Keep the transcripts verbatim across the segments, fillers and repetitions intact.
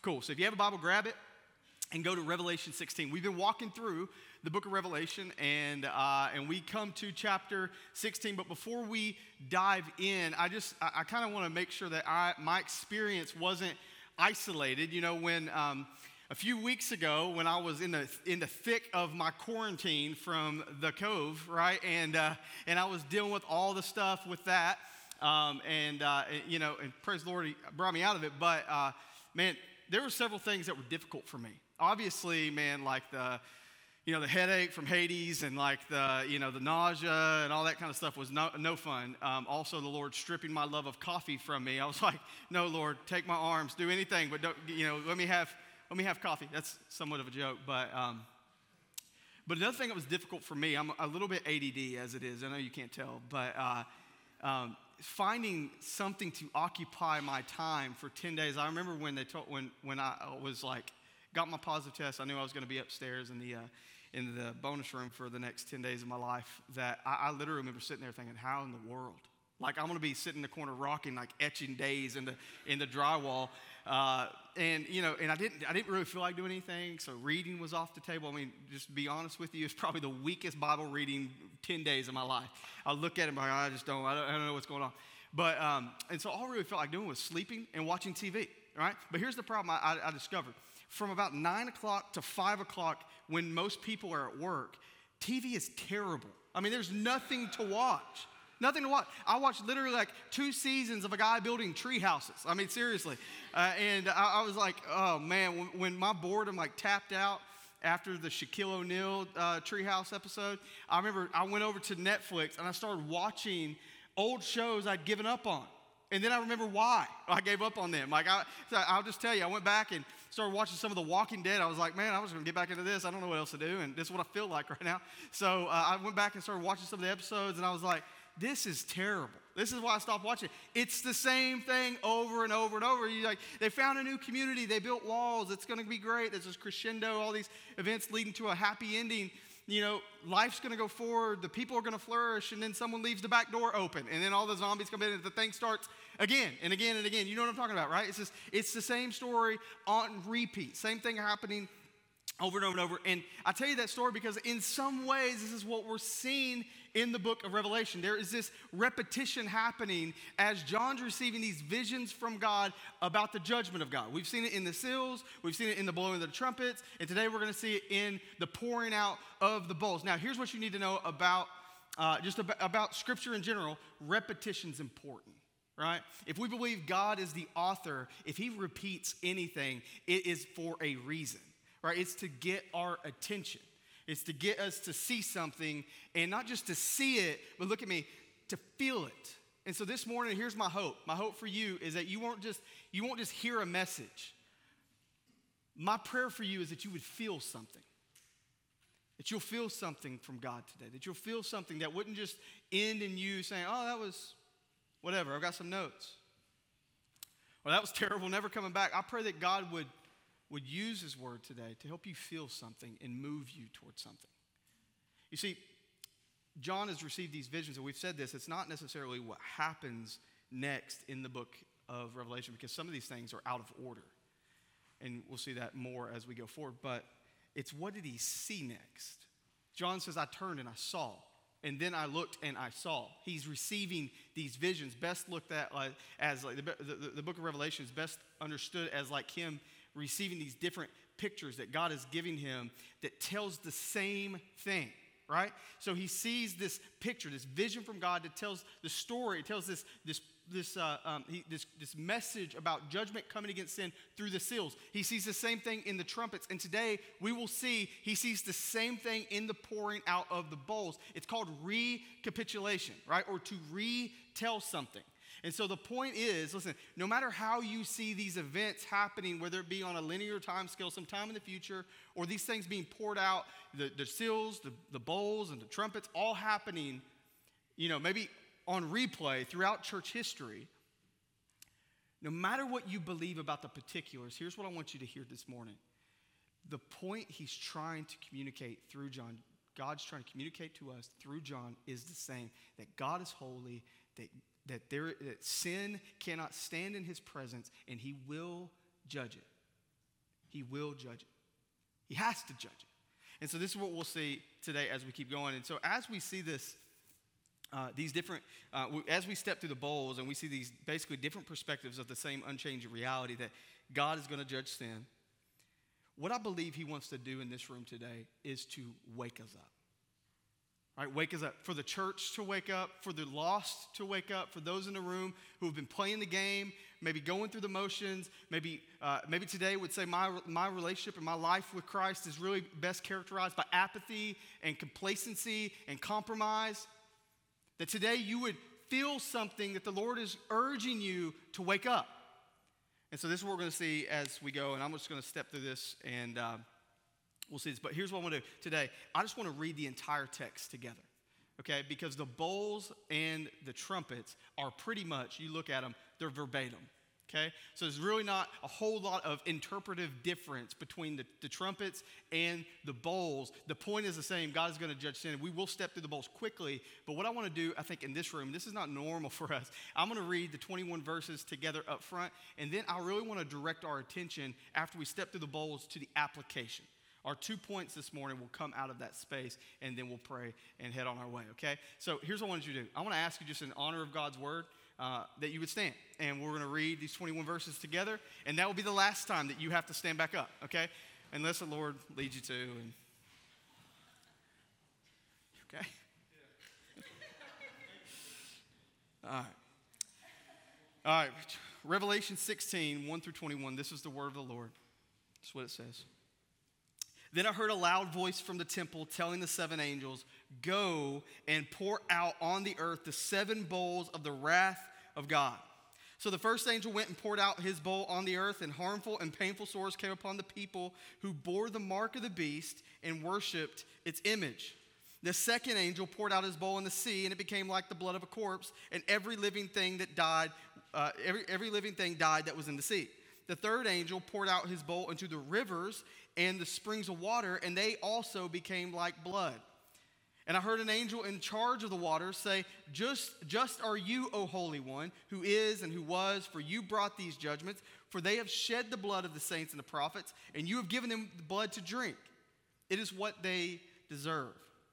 Cool. So if you have a Bible, grab it and go to Revelation sixteen. We've been walking through the book of Revelation, and uh, and we come to chapter sixteen. But before we dive in, I just I, I kind of want to make sure that I my experience wasn't isolated. You know, when um, a few weeks ago, when I was in the in the thick of my quarantine from the Cove, right, and uh, and I was dealing with all the stuff with that, um, and uh, you know, and praise the Lord, He brought me out of it. But uh, man, there were several things that were difficult for me. Obviously, man, like the, you know, the headache from Hades and like the, you know, the nausea and all that kind of stuff was no, no fun. Um, also, the Lord stripping my love of coffee from me. I was like, no, Lord, take my arms, do anything, but don't, you know, let me have, let me have coffee. That's somewhat of a joke, but, um, but another thing that was difficult for me, I'm a little bit A D D as it is. I know you can't tell, but uh, um, finding something to occupy my time for ten days. I remember when they told, when when I was like, got my positive test, I knew I was going to be upstairs in the uh, in the bonus room for the next ten days of my life, that I, I literally remember sitting there thinking, how in the world? Like, I'm going to be sitting in the corner rocking, like etching days in the in the drywall. Uh, and, you know, and I didn't I didn't really feel like doing anything, so reading was off the table. I mean, just to be honest with you, it's probably the weakest Bible reading ten days of my life. I look at it and I'm like, I just don't, I don't, I don't know what's going on. But, um, and so all I really felt like doing was sleeping and watching T V, right? But here's the problem I, I, I discovered. From about nine o'clock to five o'clock, when most people are at work, T V is terrible. I mean, there's nothing to watch. Nothing to watch. I watched literally like two seasons of a guy building tree houses. I mean, seriously. Uh, and I, I was like, oh, man, when, when my boredom like tapped out after the Shaquille O'Neal uh, Treehouse episode, I remember I went over to Netflix and I started watching old shows I'd given up on. And then I remember why I gave up on them. Like, I, so I'll just tell you, I went back and started watching some of The Walking Dead. I was like, man, I was going to get back into this. I don't know what else to do, and this is what I feel like right now. So uh, I went back and started watching some of the episodes, and I was like, this is terrible. This is why I stopped watching. It's the same thing over and over and over. You like, they found a new community. They built walls. It's going to be great. There's this crescendo, all these events leading to a happy ending. You know, life's going to go forward. The people are going to flourish, and then someone leaves the back door open, and then all the zombies come in, and the thing starts again and again and again. You know what I'm talking about, right? It's just, it's the same story on repeat. Same thing happening over and over and over. And I tell you that story because in some ways, this is what we're seeing in the book of Revelation. There is this repetition happening as John's receiving these visions from God about the judgment of God. We've seen it in the seals. We've seen it in the blowing of the trumpets. And today we're going to see it in the pouring out of the bowls. Now, here's what you need to know about uh, just about, about Scripture in general. Repetition's important. Right? If we believe God is the author, if he repeats anything, it is for a reason. Right? It's to get our attention. It's to get us to see something, and not just to see it, but look at me, to feel it. And so this morning, here's my hope. My hope for you is that you won't just you won't just hear a message. My prayer for you is that you would feel something. That you'll feel something from God today. That you'll feel something that wouldn't just end in you saying, oh, that was whatever, I've got some notes. Or that was terrible, never coming back. I pray that God would would use his word today to help you feel something and move you towards something. You see, John has received these visions, and we've said this, it's not necessarily what happens next in the book of Revelation, because some of these things are out of order. And we'll see that more as we go forward. But it's what did he see next? John says, I turned and I saw. And then I looked and I saw. He's receiving these visions, best looked at like, as like the, the, the book of Revelation is best understood as like him receiving these different pictures that God is giving him that tells the same thing, right? So he sees this picture, this vision from God that tells the story. It tells this this this uh, um, he, this this message about judgment coming against sin through the seals. He sees the same thing in the trumpets, and today we will see he sees the same thing in the pouring out of the bowls. It's called recapitulation, right, or to retell something. And so the point is, listen, no matter how you see these events happening, whether it be on a linear time scale sometime in the future, or these things being poured out, the, the seals, the, the bowls, and the trumpets, all happening, you know, maybe on replay throughout church history, no matter what you believe about the particulars, here's what I want you to hear this morning. The point he's trying to communicate through John, God's trying to communicate to us through John is the same, that God is holy, that That, there, that sin cannot stand in his presence, and he will judge it. He will judge it. He has to judge it. And so this is what we'll see today as we keep going. And so as we see this, uh, these different, uh, as we step through the bowls and we see these basically different perspectives of the same unchanging reality that God is going to judge sin, what I believe he wants to do in this room today is to wake us up. Right, wake us up. For the church to wake up, for the lost to wake up, for those in the room who have been playing the game, maybe going through the motions, maybe uh, maybe today would say my, my relationship and my life with Christ is really best characterized by apathy and complacency and compromise. That today you would feel something that the Lord is urging you to wake up. And so this is what we're going to see as we go, and I'm just going to step through this and uh, we'll see this. But here's what I want to do today. I just want to read the entire text together, okay? Because the bowls and the trumpets are pretty much, you look at them, they're verbatim, okay? So there's really not a whole lot of interpretive difference between the, the trumpets and the bowls. The point is the same. God is going to judge sin. We will step through the bowls quickly, but what I want to do, I think, in this room, this is not normal for us. I'm going to read the twenty-one verses together up front, and then I really want to direct our attention after we step through the bowls to the application. Our two points this morning will come out of that space, and then we'll pray and head on our way, okay? So here's what I want you to do. I want to ask you just in honor of God's word uh, that you would stand. And we're going to read these twenty-one verses together, and that will be the last time that you have to stand back up, okay? Unless the Lord leads you to. And... Okay? All right. All right. Revelation sixteen, one through twenty-one. This is the word of the Lord. That's what it says. Then I heard a loud voice from the temple telling the seven angels, "Go and pour out on the earth the seven bowls of the wrath of God." So the first angel went and poured out his bowl on the earth, and harmful and painful sores came upon the people who bore the mark of the beast and worshipped its image. The second angel poured out his bowl in the sea, and it became like the blood of a corpse, and every living thing that died, uh, every, every living thing died that was in the sea. The third angel poured out his bowl into the rivers and the springs of water, and they also became like blood. And I heard an angel in charge of the waters say, just, just are you, O Holy One, who is and who was, for you brought these judgments, for they have shed the blood of the saints and the prophets, and you have given them the blood to drink. It is what they deserve.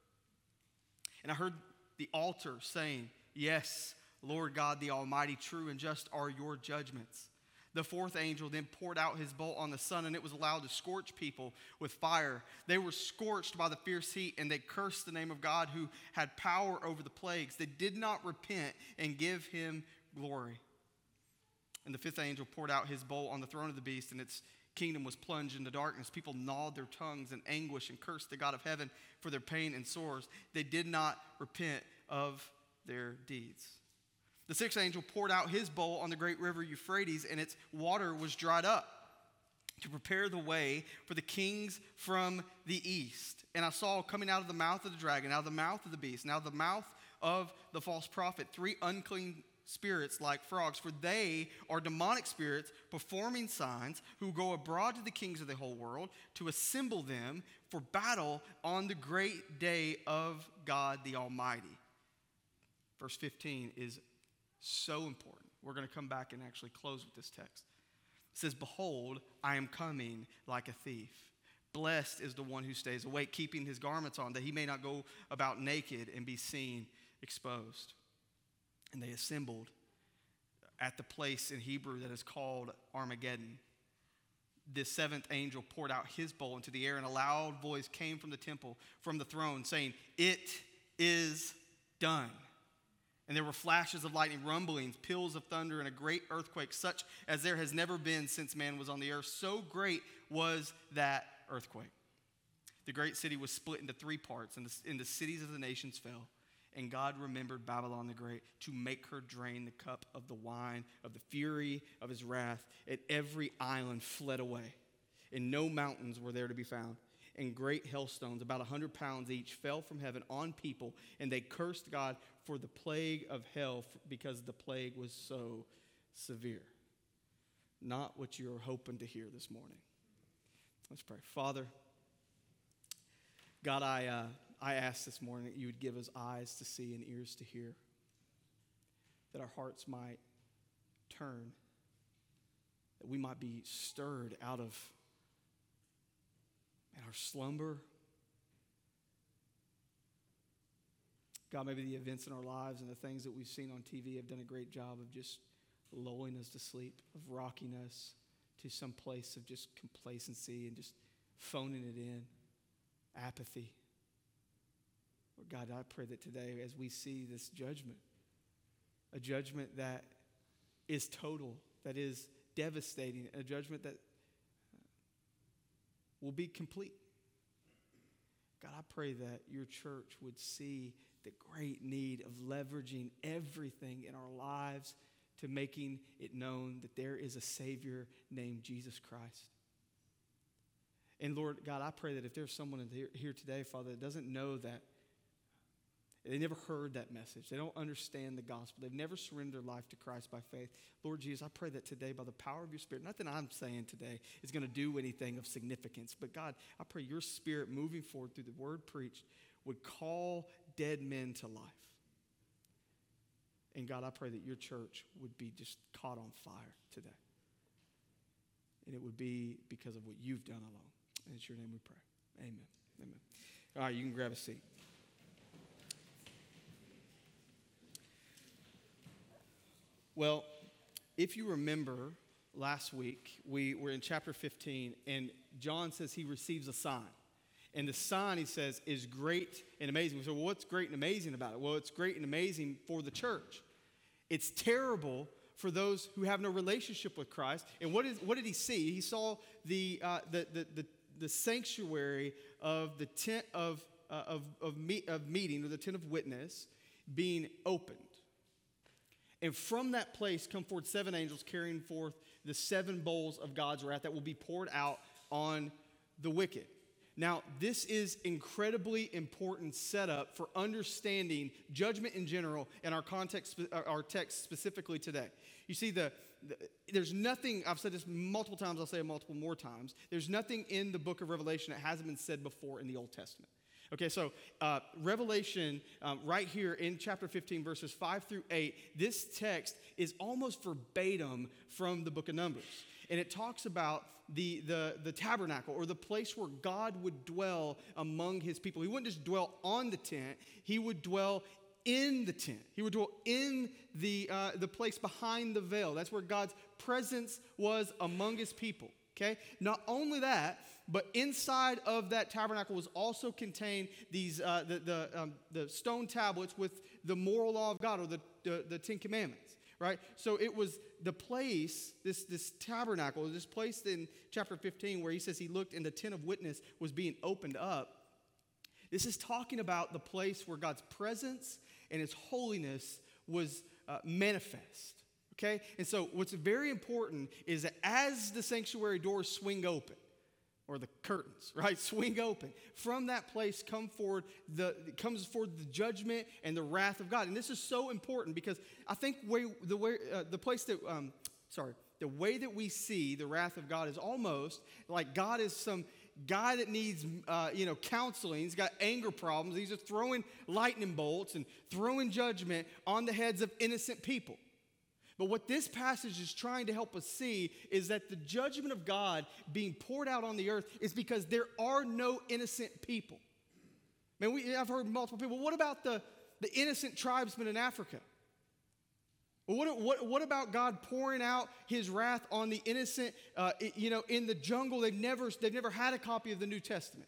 And I heard the altar saying, "Yes, Lord God the Almighty, true and just are your judgments." The fourth angel then poured out his bowl on the sun, and it was allowed to scorch people with fire. They were scorched by the fierce heat, and they cursed the name of God who had power over the plagues. They did not repent and give him glory. And the fifth angel poured out his bowl on the throne of the beast, and its kingdom was plunged into darkness. People gnawed their tongues in anguish and cursed the God of heaven for their pain and sores. They did not repent of their deeds. The sixth angel poured out his bowl on the great river Euphrates, and its water was dried up to prepare the way for the kings from the east. And I saw coming out of the mouth of the dragon, out of the mouth of the beast, and out of the mouth of the false prophet, three unclean spirits like frogs, for they are demonic spirits performing signs who go abroad to the kings of the whole world to assemble them for battle on the great day of God the Almighty. Verse fifteen is so important. We're going to come back and actually close with this text. It says, "Behold, I am coming like a thief. Blessed is the one who stays awake, keeping his garments on, that he may not go about naked and be seen exposed." And they assembled at the place in Hebrew that is called Armageddon. The seventh angel poured out his bowl into the air, and a loud voice came from the temple, from the throne, saying, "It is done." And there were flashes of lightning, rumblings, peals of thunder, and a great earthquake, such as there has never been since man was on the earth. So great was that earthquake. The great city was split into three parts, and the, and the cities of the nations fell. And God remembered Babylon the Great to make her drain the cup of the wine of the fury of his wrath. And every island fled away, and no mountains were there to be found. And great hailstones, about a hundred pounds each, fell from heaven on people, and they cursed God for the plague of hell, because the plague was so severe. Not what you're hoping to hear this morning. Let's pray. Father, God, I uh, I ask this morning that you would give us eyes to see and ears to hear, that our hearts might turn, that we might be stirred out of and our slumber. God, maybe the events in our lives and the things that we've seen on T V have done a great job of just lulling us to sleep, of rocking us to some place of just complacency and just phoning it in, apathy. Lord God, I pray that today as we see this judgment, a judgment that is total, that is devastating, a judgment that will be complete. God, I pray that your church would see the great need of leveraging everything in our lives to making it known that there is a Savior named Jesus Christ. And Lord God, I pray that if there's someone in here, here today, Father, that doesn't know that, they never heard that message, they don't understand the gospel, they've never surrendered their life to Christ by faith, Lord Jesus, I pray that today by the power of your Spirit, nothing I'm saying today is going to do anything of significance, but God, I pray your Spirit moving forward through the word preached would call dead men to life. And God, I pray that your church would be just caught on fire today. And it would be because of what you've done alone. And it's your name we pray. Amen. Amen. All right, you can grab a seat. Well, if you remember last week, we were in chapter fifteen, and John says he receives a sign. And the sign, he says, is great and amazing. We say, well, what's great and amazing about it? Well, it's great and amazing for the church. It's terrible for those who have no relationship with Christ. And what is what did he see? He saw the uh, the, the the the sanctuary of the tent of uh, of of, meet, of meeting, or the tent of witness, being opened. And from that place come forth seven angels carrying forth the seven bowls of God's wrath that will be poured out on the wicked. Now, this is incredibly important setup for understanding judgment in general and our context, our text specifically today. You see, the, the there's nothing, I've said this multiple times, I'll say it multiple more times, there's nothing in the book of Revelation that hasn't been said before in the Old Testament. Okay, so uh, Revelation, um, right here in chapter fifteen, verses five through eight, this text is almost verbatim from the book of Numbers. And it talks about the, the, the tabernacle, or the place where God would dwell among his people. He wouldn't just dwell on the tent, he would dwell in the tent. He would dwell in the, uh, the place behind the veil. That's where God's presence was among his people. Okay? Not only that, but inside of that tabernacle was also contained these uh, the the, um, the stone tablets with the moral law of God, or the, the, the Ten Commandments. Right? So it was the place, this, this tabernacle, this place in chapter fifteen where he says he looked and the tent of witness was being opened up. This is talking about the place where God's presence and his holiness was uh, manifest. Okay? And so what's very important is that as the sanctuary doors swing open, or the curtains, right, swing open, from that place come forward the comes forward the judgment and the wrath of God. And this is so important because I think way, the way uh, the place that um, sorry the way that we see the wrath of God is almost like God is some guy that needs uh, you know counseling. He's got anger problems. He's just throwing lightning bolts and throwing judgment on the heads of innocent people. But what this passage is trying to help us see is that the judgment of God being poured out on the earth is because there are no innocent people. Man, we, I've heard multiple people, what about the, the innocent tribesmen in Africa? Well, what, what, what about God pouring out his wrath on the innocent, uh, you know, in the jungle? They've never, they've never had a copy of the New Testament.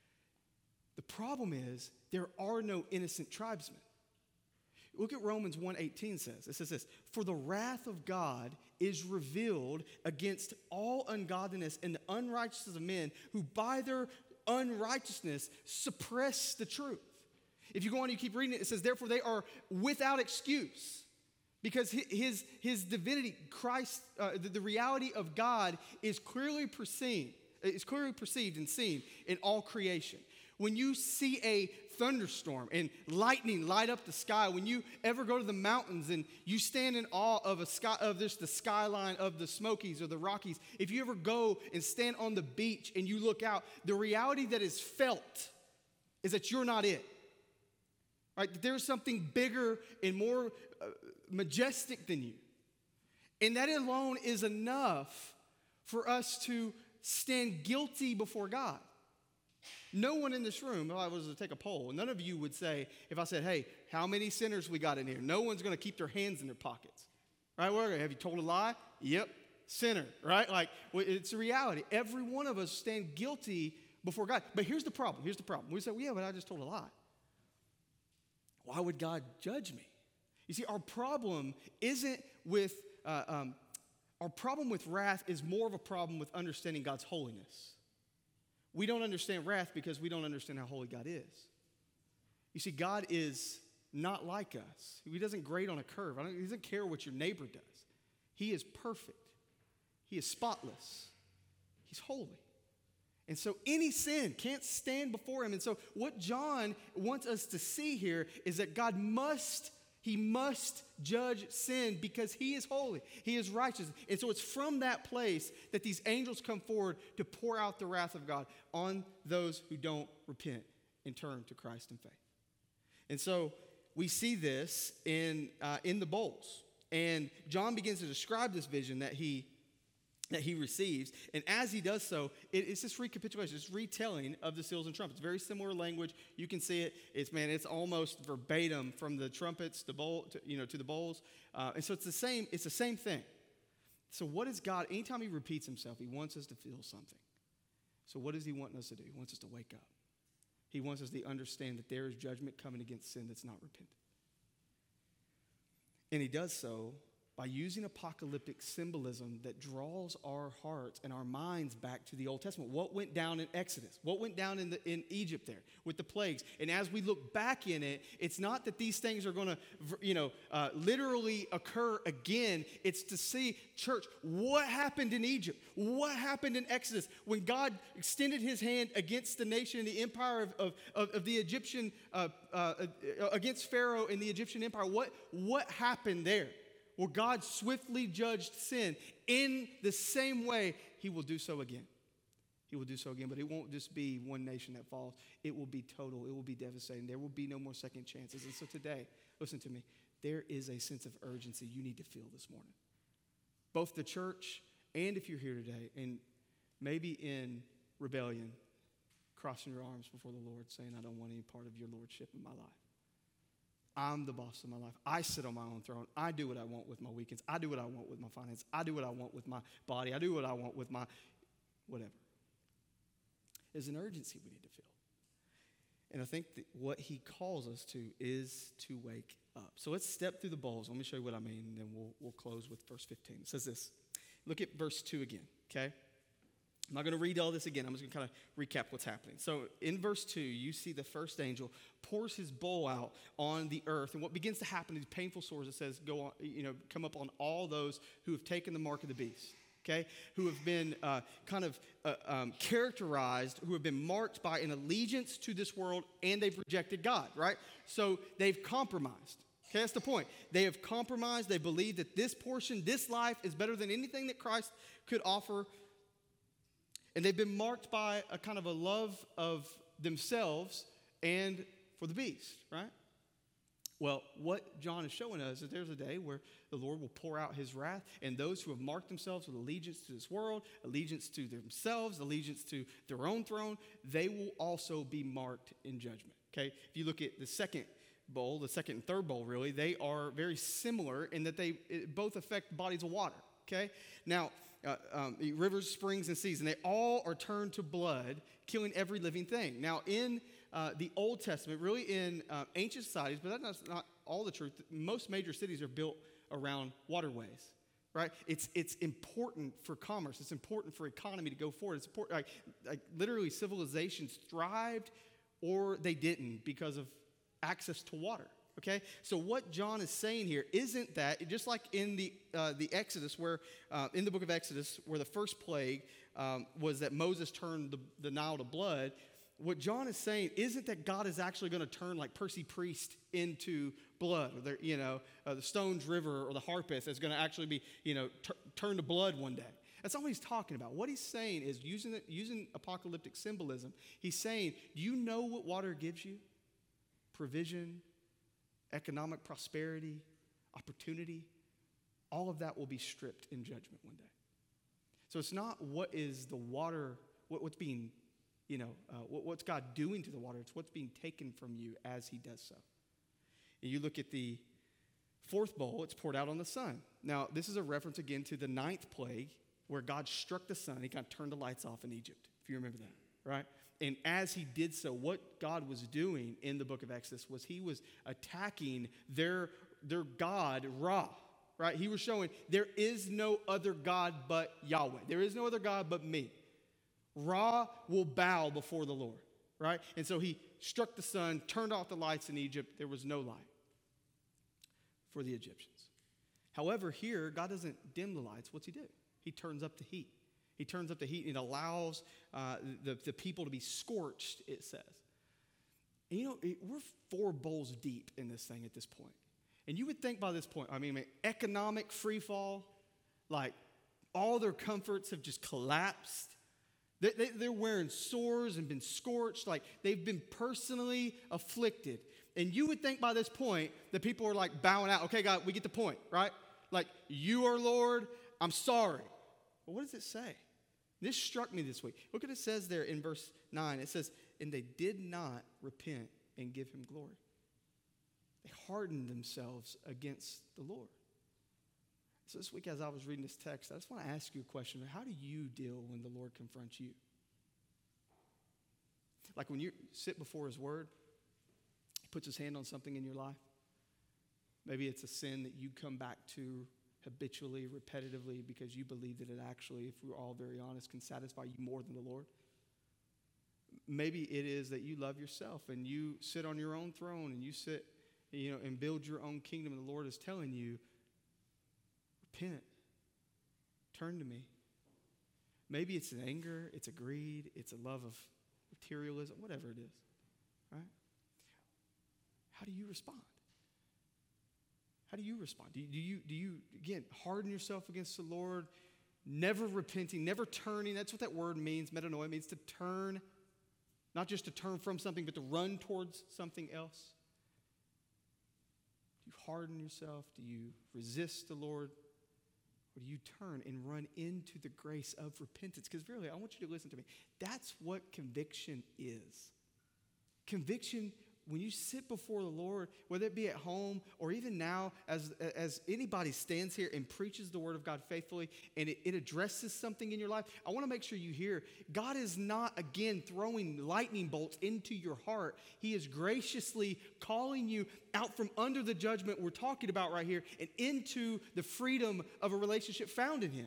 The problem is there are no innocent tribesmen. Look at Romans one eighteen says. It says this, for the wrath of God is revealed against all ungodliness and the unrighteousness of men who by their unrighteousness suppress the truth. If you go on and you keep reading it, it says, therefore they are without excuse. Because his, his divinity, Christ, uh, the, the reality of God is clearly perceived, is clearly perceived and seen in all creation. When you see a thunderstorm and lightning light up the sky, when you ever go to the mountains and you stand in awe of a sky of this the skyline of the Smokies or the Rockies, if you ever go and stand on the beach and you look out, the reality that is felt is that you're not it. Right? There's something bigger and more uh, majestic than you. And that alone is enough for us to stand guilty before God. No one in this room, if I was to take a poll, none of you would say, if I said, hey, how many sinners we got in here? No one's going to keep their hands in their pockets. Right? Well, have you told a lie? Yep. Sinner. Right? Like, well, it's a reality. Every one of us stand guilty before God. But here's the problem. Here's the problem. We say, well, yeah, but I just told a lie. Why would God judge me? You see, our problem isn't with, uh, um, our problem with wrath is more of a problem with understanding God's holiness. We don't understand wrath because we don't understand how holy God is. You see, God is not like us. He doesn't grade on a curve. I don't, he doesn't care what your neighbor does. He is perfect. He is spotless. He's holy. And so any sin can't stand before him. And so what John wants us to see here is that God must, he must judge sin because he is holy. He is righteous. And so it's from that place that these angels come forward to pour out the wrath of God on those who don't repent and turn to Christ in faith. And so we see this in, uh, in the bowls. And John begins to describe this vision that he that he receives. And as he does so, it, it's this recapitulation, it's retelling of the seals and trumpets. Very similar language. You can see it. It's, man, it's almost verbatim from the trumpets to bowl, to, you know, to the bowls. Uh, and so it's the same, it's the same thing. So what is God, anytime he repeats himself, he wants us to feel something. So what does he want us to do? He wants us to wake up. He wants us to understand that there is judgment coming against sin that's not repentant. And he does so by using apocalyptic symbolism that draws our hearts and our minds back to the Old Testament. What went down in Exodus? What went down in, the, in Egypt there with the plagues? And as we look back in it, it's not that these things are going to, you know, uh, literally occur again. It's to see, church, what happened in Egypt? What happened in Exodus when God extended his hand against the nation and the empire of, of, of, of the Egyptian, uh, uh, against Pharaoh and the Egyptian empire? What, what happened there? Well, God swiftly judged sin. In the same way, he will do so again. He will do so again, but it won't just be one nation that falls. It will be total. It will be devastating. There will be no more second chances. And so today, listen to me, there is a sense of urgency you need to feel this morning. Both the church and if you're here today and maybe in rebellion, crossing your arms before the Lord saying, I don't want any part of your lordship in my life. I'm the boss of my life. I sit on my own throne. I do what I want with my weekends. I do what I want with my finances. I do what I want with my body. I do what I want with my whatever. There's an urgency we need to feel. And I think that what he calls us to is to wake up. So let's step through the bowls. Let me show you what I mean, and then we'll, we'll close with verse fifteen. It says this. Look at verse two again, okay? I'm not going to read all this again. I'm just going to kind of recap what's happening. So in verse two, you see the first angel pours his bowl out on the earth. And what begins to happen, these painful sores, it says, go on, you know, come up on all those who have taken the mark of the beast, okay? Who have been uh, kind of uh, um, characterized, who have been marked by an allegiance to this world, and they've rejected God, right? So they've compromised. Okay, that's the point. They have compromised. They believe that this portion, this life, is better than anything that Christ could offer. And they've been marked by a kind of a love of themselves and for the beast, right? Well, what John is showing us is there's a day where the Lord will pour out his wrath, and those who have marked themselves with allegiance to this world, allegiance to themselves, allegiance to their own throne, they will also be marked in judgment, okay? If you look at the second bowl, the second and third bowl, really, they are very similar in that they both affect bodies of water, okay? Now, Uh, um, rivers, springs, and seas, and they all are turned to blood, killing every living thing. Now, in uh, the Old Testament, really in uh, ancient societies, but that's not all the truth, most major cities are built around waterways, right? It's it's important for commerce. It's important for economy to go forward. It's important, like, like literally civilizations thrived or they didn't because of access to water. Okay, so what John is saying here isn't that, just like in the uh, the Exodus, where uh, in the book of Exodus, where the first plague um, was that Moses turned the, the Nile to blood, what John is saying isn't that God is actually going to turn like Percy Priest into blood, or the, you know, uh, the Stones River or the Harpeth is going to actually be, you know, t- turned to blood one day. That's not what he's talking about. What he's saying is using it, using apocalyptic symbolism. He's saying, do you know what water gives you? Provision, economic prosperity, opportunity, all of that will be stripped in judgment one day. So it's not what is the water, what, what's being you know, uh, what, what's God doing to the water? It's what's being taken from you as he does so. And you look at the fourth bowl, it's poured out on the sun. Now, this is a reference again to the ninth plague where God struck the sun. He kind of turned the lights off in Egypt, if you remember that, right? And as he did so, what God was doing in the book of Exodus was he was attacking their, their God, Ra, right? He was showing there is no other God but Yahweh. There is no other God but me. Ra will bow before the Lord, right? And so he struck the sun, turned off the lights in Egypt. There was no light for the Egyptians. However, here, God doesn't dim the lights. What's he do? He turns up the heat. He turns up the heat and allows uh, the, the people to be scorched, it says. And you know, it, we're four bowls deep in this thing at this point. And you would think by this point, I mean, economic free fall, like all their comforts have just collapsed. They, they, they're wearing sores and been scorched, like they've been personally afflicted. And you would think by this point that people are like bowing out. Okay, God, we get the point, right? Like, you are Lord, I'm sorry. But what does it say? This struck me this week. Look what it says there in verse nine. It says, and they did not repent and give him glory. They hardened themselves against the Lord. So this week as I was reading this text, I just want to ask you a question. How do you deal when the Lord confronts you? Like when you sit before his word, he puts his hand on something in your life. Maybe it's a sin that you come back to habitually, repetitively, because you believe that it actually, if we're all very honest, can satisfy you more than the Lord. Maybe it is that you love yourself and you sit on your own throne and you sit, you know, and build your own kingdom, and the Lord is telling you, repent, turn to me. Maybe it's an anger, it's a greed, it's a love of materialism, whatever it is, right? How do you respond? How do you respond? Do you, do you, do you, again, harden yourself against the Lord, never repenting, never turning? That's what that word means. Metanoia means to turn, not just to turn from something, but to run towards something else. Do you harden yourself? Do you resist the Lord? Or do you turn and run into the grace of repentance? Because really, I want you to listen to me. That's what conviction is. Conviction, when you sit before the Lord, whether it be at home or even now, as, as anybody stands here and preaches the word of God faithfully and it, it addresses something in your life, I want to make sure you hear, God is not, again, throwing lightning bolts into your heart. He is graciously calling you out from under the judgment we're talking about right here and into the freedom of a relationship found in him.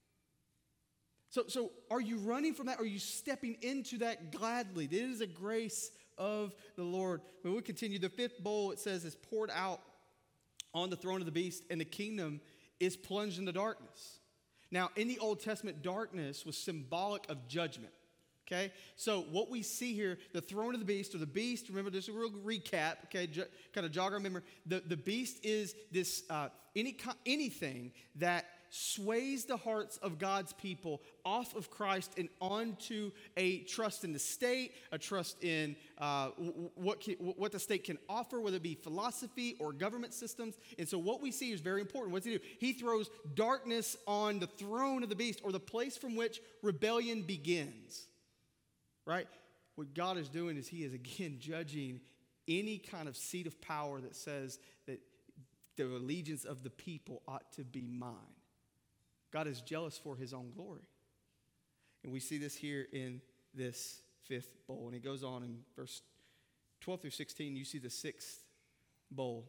So, so are you running from that? Or are you stepping into that gladly? It is a grace of the Lord. When we continue, the fifth bowl, it says, is poured out on the throne of the beast, and the kingdom is plunged into darkness. Now, in the Old Testament, darkness was symbolic of judgment. Okay? So what we see here, the throne of the beast, or the beast, remember, this is a real recap, okay, J- kind of jog our memory. The, the beast is this uh, any anything that sways the hearts of God's people off of Christ and onto a trust in the state, a trust in uh, what, can, what the state can offer, whether it be philosophy or government systems. And so what we see is very important. What does he do? He throws darkness on the throne of the beast, or the place from which rebellion begins. Right? What God is doing is he is, again, judging any kind of seat of power that says that the allegiance of the people ought to be mine. God is jealous for his own glory. And we see this here in this fifth bowl. And it goes on in verse twelve through sixteen. You see the sixth bowl.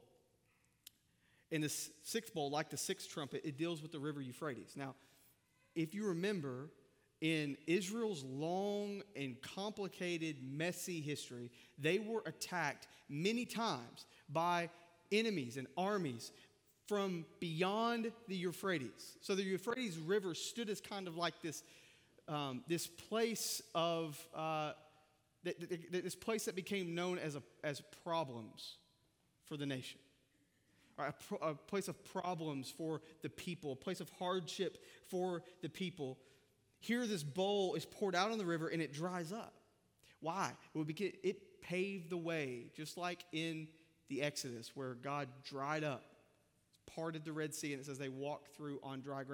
In the sixth bowl, like the sixth trumpet, it deals with the river Euphrates. Now, if you remember, in Israel's long and complicated, messy history, they were attacked many times by enemies and armies from beyond the Euphrates. So the Euphrates River stood as kind of like this, um, this place of uh, th- th- th- this place that became known as a, as problems for the nation, or a, pro- a place of problems for the people, a place of hardship for the people. Here, this bowl is poured out on the river and it dries up. Why? Well, because it paved the way, just like in the Exodus, where God dried up, parted the Red Sea, and it says they walked through on dry ground.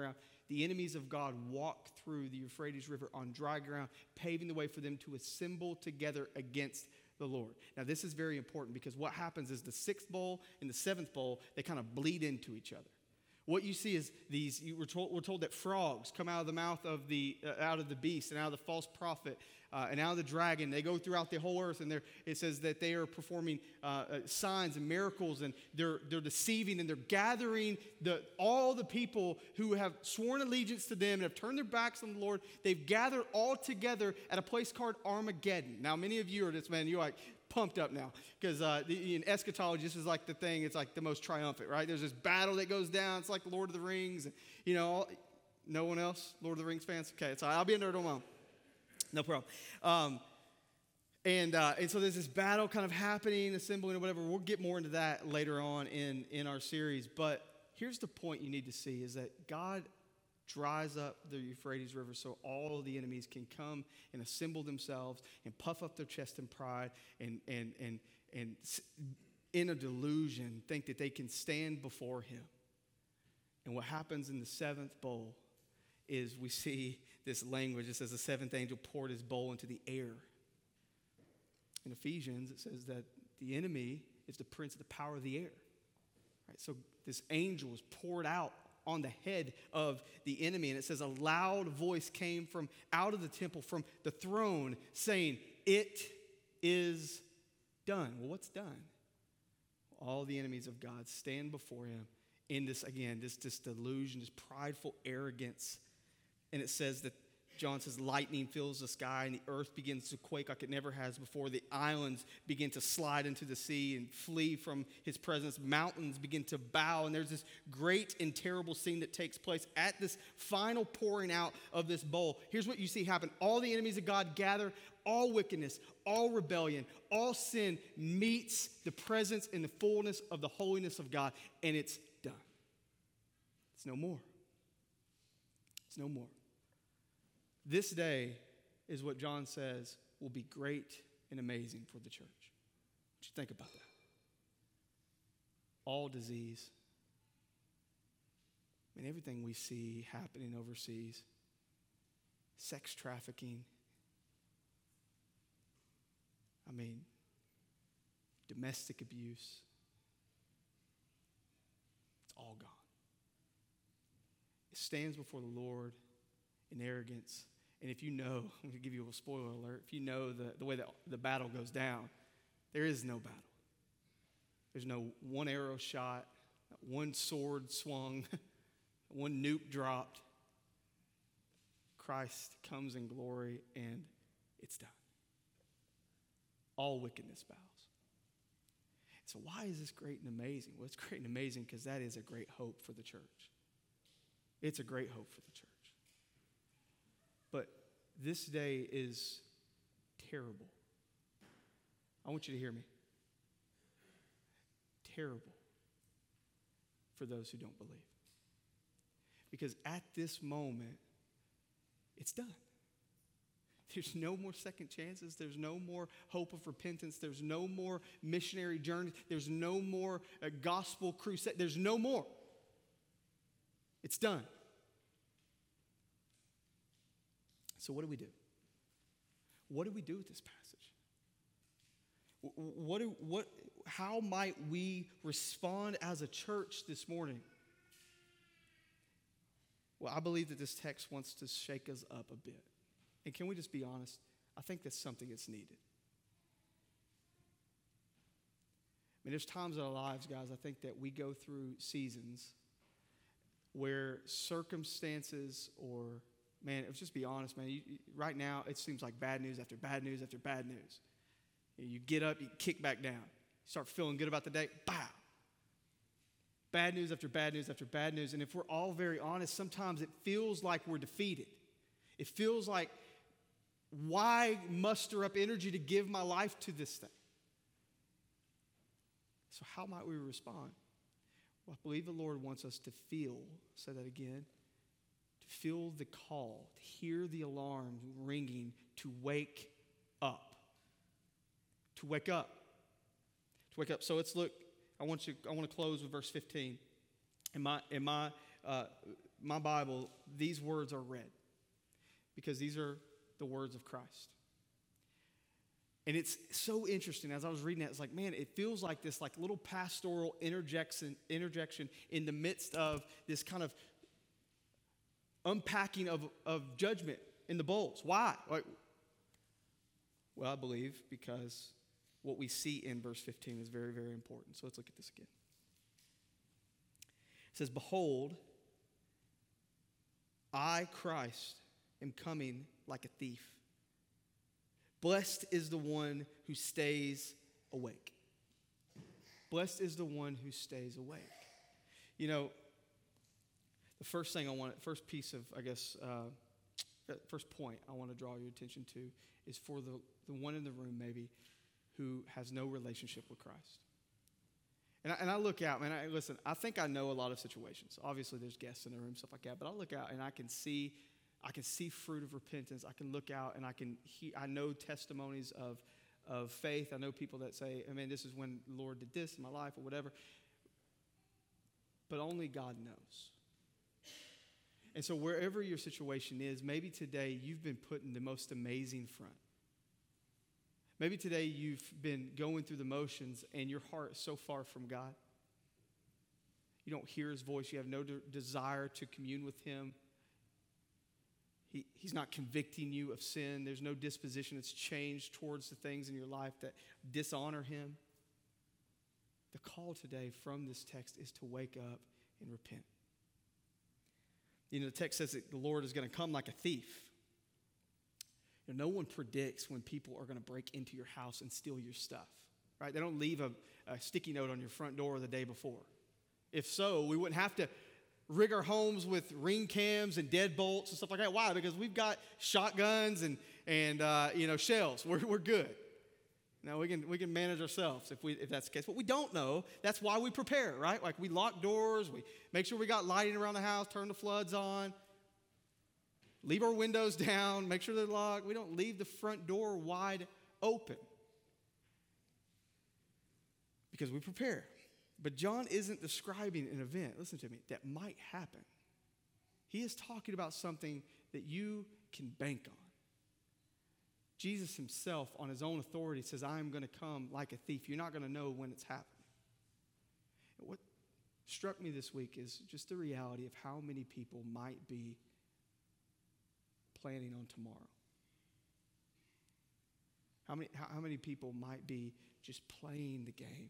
the enemies of God walk through the Euphrates River on dry ground, paving the way for them to assemble together against the Lord. Now, this is very important because what happens is the sixth bowl and the seventh bowl, they kind of bleed into each other. What you see is these, you were told, we're told that frogs come out of the mouth of the, uh, out of the beast and out of the false prophet uh, and out of the dragon. They go throughout the whole earth, and it says that they are performing uh, uh, signs and miracles, and they're, they're deceiving, and they're gathering the, all the people who have sworn allegiance to them and have turned their backs on the Lord. They've gathered all together at a place called Armageddon. Now, many of you are just, man, you're like, pumped up now because uh, in eschatology, this is like the thing, it's like the most triumphant, right? There's this battle that goes down. It's like the Lord of the Rings. And, you know, no one else? Lord of the Rings fans? Okay, it's all right. I'll be a nerd on my own. No problem. Um, and, uh, and so there's this battle kind of happening, assembling or whatever. We'll get more into that later on in, in our series. But here's the point you need to see is that God dries up the Euphrates River so all of the enemies can come and assemble themselves and puff up their chest in pride and, and, and, and in a delusion think that they can stand before him. And what happens in the seventh bowl is we see this language. It says the seventh angel poured his bowl into the air. In Ephesians, it says that the enemy is the prince of the power of the air. Right? So this angel is poured out on the head of the enemy. And it says a loud voice came from out of the temple, from the throne, saying, "It is done." Well, what's done? All the enemies of God stand before him in this, again, this, this delusion, this prideful arrogance. And it says that, John says, lightning fills the sky and the earth begins to quake like it never has before. The islands begin to slide into the sea and flee from his presence. Mountains begin to bow. And there's this great and terrible scene that takes place at this final pouring out of this bowl. Here's what you see happen. All the enemies of God gather. All wickedness, all rebellion, all sin meets the presence and the fullness of the holiness of God. And it's done. It's no more. It's no more. This day is what John says will be great and amazing for the church. What you think about that? All disease. I mean, everything we see happening overseas. Sex trafficking. I mean, domestic abuse. It's all gone. It stands before the Lord in arrogance. And if you know, I'm going to give you a spoiler alert, if you know the, the way that the battle goes down, there is no battle. There's no one arrow shot, one sword swung, one nuke dropped. Christ comes in glory and it's done. All wickedness bows. So why is this great and amazing? Well, it's great and amazing because that is a great hope for the church. It's a great hope for the church. But this day is terrible. I want you to hear me. Terrible for those who don't believe. Because at this moment, it's done. There's no more second chances. There's no more hope of repentance. There's no more missionary journeys. There's no more uh, gospel crusade. There's no more. It's done. So what do we do? What do we do with this passage? What do, what, how might we respond as a church this morning? Well, I believe that this text wants to shake us up a bit. And can we just be honest? I think that's something that's needed. I mean, there's times in our lives, guys, I think that we go through seasons where circumstances or, man, let's just be honest, man. You, right now, it seems like bad news after bad news after bad news. You get up, you kick back down. You start feeling good about the day, bow. Bad news after bad news after bad news. And if we're all very honest, sometimes it feels like we're defeated. It feels like, why muster up energy to give my life to this thing? So how might we respond? Well, I believe the Lord wants us to feel, say that again, to feel the call, to hear the alarm ringing, to wake up. To wake up. To wake up. So let's look, I want you, I want to close with verse fifteen. In my, in my uh, my Bible, these words are read because these are the words of Christ. And it's so interesting. As I was reading it, it's like, man, it feels like this like little pastoral interjection, interjection in the midst of this kind of unpacking of, of judgment in the bowls. Why? Like, well, I believe because what we see in verse fifteen is very, very important. So let's look at this again. It says, behold, I, Christ, am coming like a thief. Blessed is the one who stays awake. Blessed is the one who stays awake. You know, the first thing I want, first piece of, I guess, uh, first point I want to draw your attention to is for the, the one in the room maybe who has no relationship with Christ. And I, and I look out, man, I, listen, I think I know a lot of situations. Obviously, there's guests in the room, stuff like that, but I look out and I can see I can see fruit of repentance. I can look out and I can he, I know testimonies of, of faith. I know people that say, I mean, this is when the Lord did this in my life or whatever. But only God knows. And so wherever your situation is, maybe today you've been put in the most amazing front. Maybe today you've been going through the motions and your heart is so far from God. You don't hear his voice. You have no de- desire to commune with him. He, he's not convicting you of sin. There's no disposition that's changed towards the things in your life that dishonor him. The call today from this text is to wake up and repent. You know, the text says that the Lord is going to come like a thief. You know, no one predicts when people are going to break into your house and steal your stuff, right? They don't leave a, a sticky note on your front door the day before. If so, we wouldn't have to rig our homes with ring cams and deadbolts and stuff like that. Why? Because we've got shotguns and and uh, you know shells. We're we're good. Now we can we can manage ourselves if we if that's the case. But we don't know. That's why we prepare, right? Like we lock doors. We make sure we got lighting around the house. Turn the floods on. Leave our windows down. Make sure they're locked. We don't leave the front door wide open because we prepare. But John isn't describing an event, listen to me, that might happen. He is talking about something that you can bank on. Jesus himself, on his own authority, says, I am going to come like a thief. You're not going to know when it's happening. And what struck me this week is just the reality of how many people might be planning on tomorrow. How many, how, how many people might be just playing the game?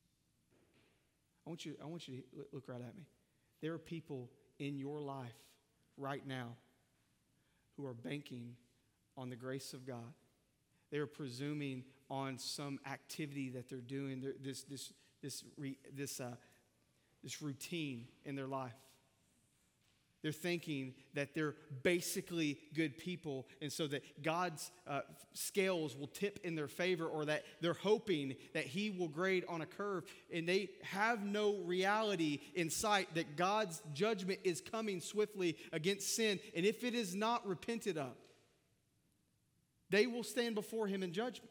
I want you, I want you to look right at me. There are people in your life right now who are banking on the grace of God. They are presuming on some activity that they're doing, they're, this this this re, this uh, this routine in their life. They're thinking that they're basically good people, and so that God's uh, scales will tip in their favor, or that they're hoping that he will grade on a curve, and they have no reality in sight that God's judgment is coming swiftly against sin, and if it is not repented of, they will stand before him in judgment.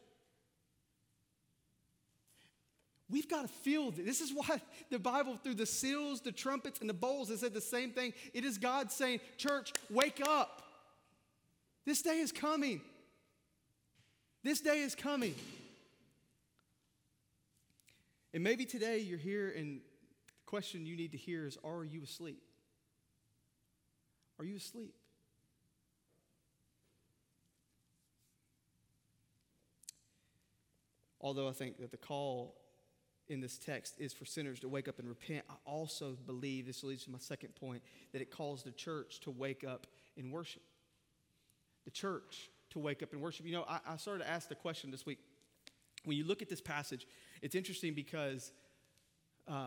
We've got to feel this. This is why the Bible, through the seals, the trumpets, and the bowls, has said the same thing. It is God saying, church, wake up. This day is coming. This day is coming. And maybe today you're here and the question you need to hear is, are you asleep? Are you asleep? Although I think that the call in this text is for sinners to wake up and repent, I also believe, this leads to my second point, that it calls the church to wake up and worship. The church to wake up and worship. You know, I, I started to ask the question this week. When you look at this passage, it's interesting because uh,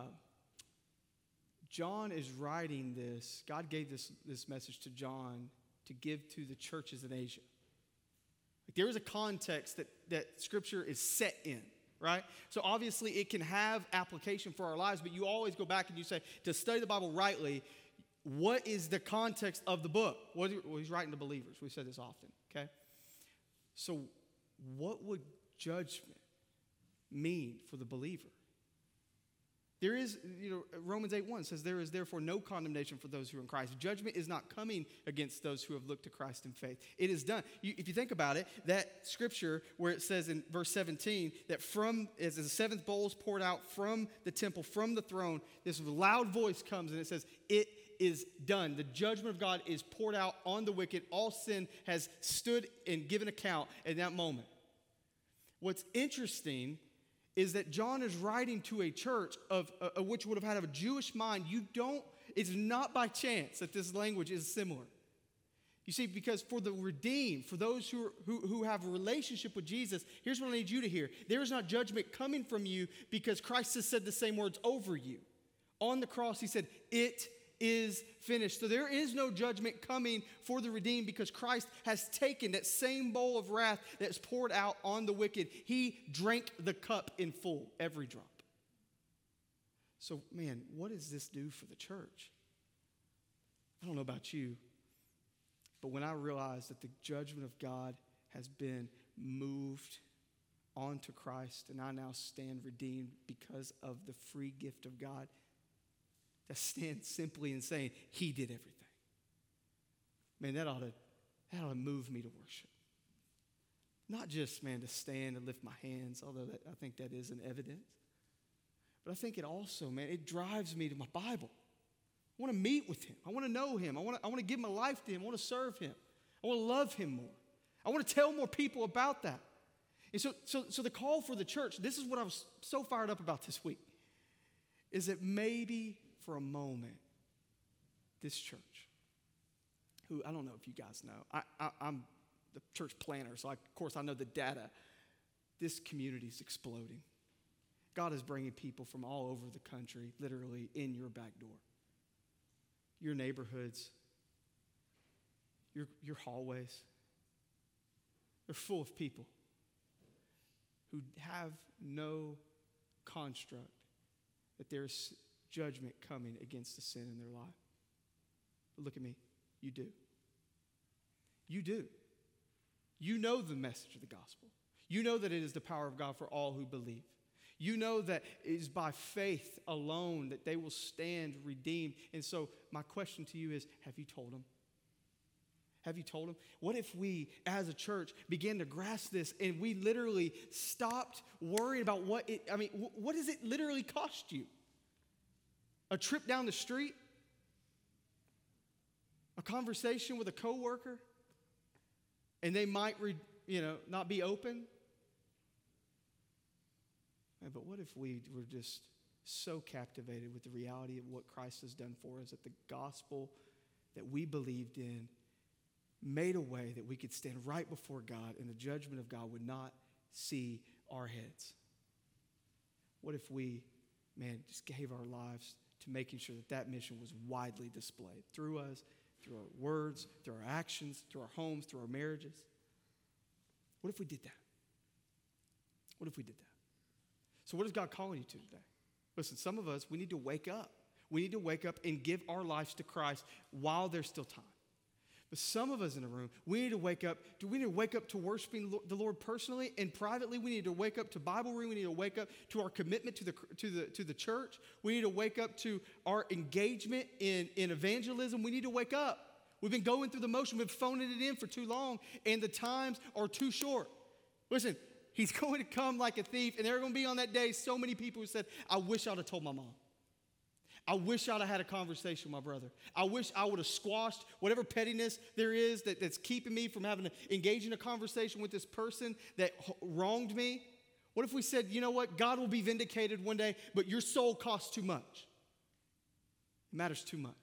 John is writing this. God gave this, this message to John to give to the churches in Asia. Like there is a context that, that Scripture is set in. Right? So obviously it can have application for our lives, but you always go back and you say, to study the Bible rightly, what is the context of the book? What, well, he's writing to believers. We've said this often, okay? So what would judgment mean for the believer? There is, you know, Romans eight one says, there is therefore no condemnation for those who are in Christ. Judgment is not coming against those who have looked to Christ in faith. It is done. You, if you think about it, that scripture where it says in verse seventeen that from, as the seventh bowl is poured out from the temple, from the throne, this loud voice comes and it says, it is done. The judgment of God is poured out on the wicked. All sin has stood and given account in that moment. What's interesting is that John is writing to a church of, uh, which would have had a Jewish mind. You don't, it's not by chance that this language is similar. You see, because for the redeemed, for those who, are, who, who have a relationship with Jesus, here's what I need you to hear. There is not judgment coming from you because Christ has said the same words over you. On the cross, he said, it is finished. So there is no judgment coming for the redeemed because Christ has taken that same bowl of wrath that's poured out on the wicked. He drank the cup in full, every drop. So, man, what does this do for the church? I don't know about you, but when I realized that the judgment of God has been moved onto Christ and I now stand redeemed because of the free gift of God, that stands simply in saying, he did everything. Man, that ought to, that ought to move me to worship. Not just, man, to stand and lift my hands, although that, I think that is an evidence. But I think it also, man, it drives me to my Bible. I want to meet with him. I want to know him. I want to, I want to give my life to him. I want to serve him. I want to love him more. I want to tell more people about that. And so, so, so the call for the church, this is what I was so fired up about this week, is that maybe for a moment, this church, who I don't know if you guys know, I, I, I'm the church planner, so I, of course I know the data. This community is exploding. God is bringing people from all over the country, literally in your back door. Your neighborhoods, your, your hallways, they're full of people who have no construct that there's judgment coming against the sin in their life. But look at me. You do. You do. You know the message of the gospel. You know that it is the power of God for all who believe. You know that it is by faith alone that they will stand redeemed. And so my question to you is, have you told them? Have you told them? What if we, as a church, began to grasp this and we literally stopped worrying about what it, I mean, what does it literally cost you? A trip down the street? A conversation with a coworker? And they might, re, you know, not be open? Man, but what if we were just so captivated with the reality of what Christ has done for us, that the gospel that we believed in made a way that we could stand right before God and the judgment of God would not see our heads? What if we, man, just gave our lives to making sure that that mission was widely displayed through us, through our words, through our actions, through our homes, through our marriages? What if we did that? What if we did that? So what is God calling you to today? Listen, some of us, we need to wake up. We need to wake up and give our lives to Christ while there's still time. But some of us in the room, we need to wake up. Do we need to wake up to worshiping the Lord personally and privately? We need to wake up to Bible reading. We need to wake up to our commitment to the to the to the church. We need to wake up to our engagement in, in evangelism. We need to wake up. We've been going through the motion. We've been phoning it in for too long, and the times are too short. Listen, he's going to come like a thief, and there are going to be on that day so many people who said, I wish I'd have told my mom. I wish I'd have had a conversation with my brother. I wish I would have squashed whatever pettiness there is that, that's keeping me from having to engage in a conversation with this person that wronged me. What if we said, you know what, God will be vindicated one day, but your soul costs too much. It matters too much.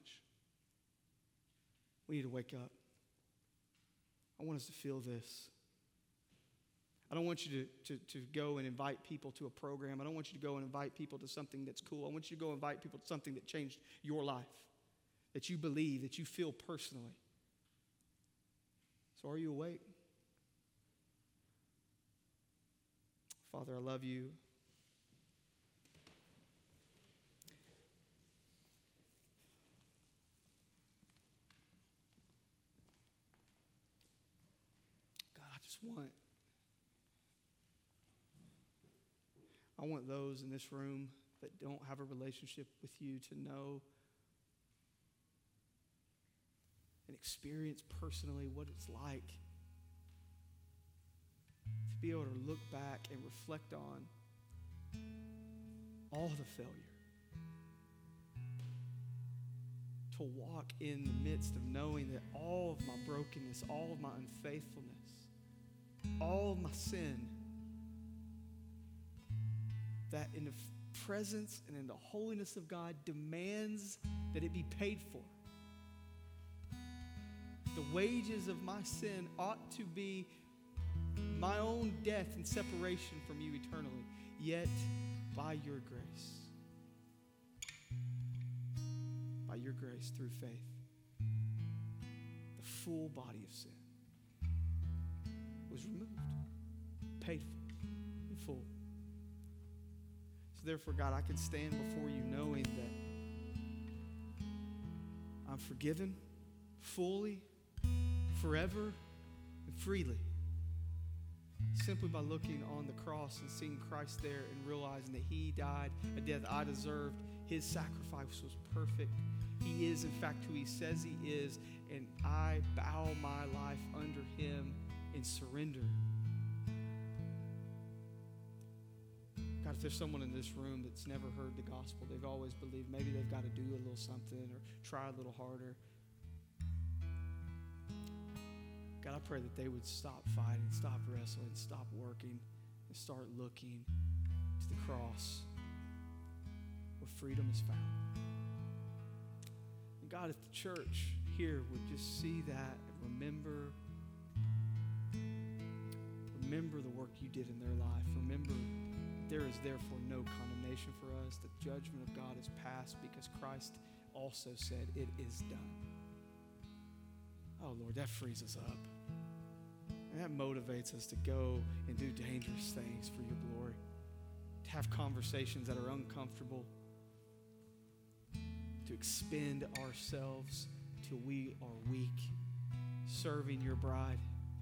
We need to wake up. I want us to feel this. I don't want you to, to, to go and invite people to a program. I don't want you to go and invite people to something that's cool. I want you to go invite people to something that changed your life, that you believe, that you feel personally. So are you awake? Father, I love you. God, I just want I want those in this room that don't have a relationship with you to know and experience personally what it's like to be able to look back and reflect on all the failure. To walk in the midst of knowing that all of my brokenness, all of my unfaithfulness, all of my sin, that in the presence and in the holiness of God demands that it be paid for. The wages of my sin ought to be my own death and separation from you eternally, yet by your grace, by your grace through faith, the full body of sin was removed, paid for in full. So therefore, God, I can stand before you knowing that I'm forgiven fully, forever, and freely, simply by looking on the cross and seeing Christ there and realizing that he died a death I deserved. His sacrifice was perfect. He is, in fact, who he says he is, and I bow my life under him in surrender. God, if there's someone in this room that's never heard the gospel, they've always believed maybe they've got to do a little something or try a little harder. God, I pray that they would stop fighting, stop wrestling, stop working, and start looking to the cross where freedom is found. And God, if the church here would just see that and remember, remember the work you did in their life. Remember, there is therefore no condemnation for us. The judgment of God is passed because Christ also said it is done. Oh, Lord, that frees us up. And that motivates us to go and do dangerous things for your glory, to have conversations that are uncomfortable, to expend ourselves till we are weak, serving your bride,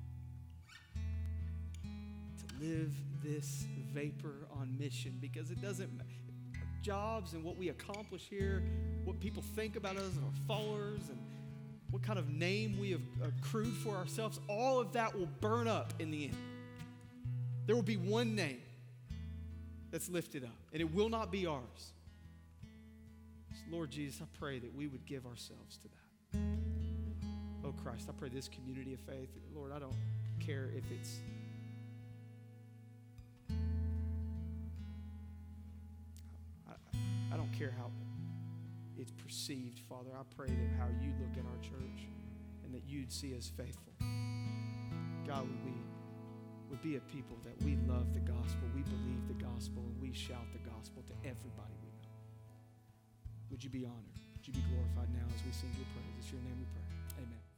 to live this vapor on mission, because it doesn't matter. Jobs and what we accomplish here, what people think about us and our followers, and what kind of name we have accrued for ourselves, all of that will burn up in the end. There will be one name that's lifted up, and it will not be ours. So Lord Jesus, I pray that we would give ourselves to that. Oh Christ, I pray this community of faith, Lord, I don't care if it's I, I don't care how it's perceived, Father. I pray that how you look at our church and that you'd see us faithful. God, would we would be a people that we love the gospel, we believe the gospel, and we shout the gospel to everybody we know. Would you be honored? Would you be glorified now as we sing your praise? It's your name we pray. Amen.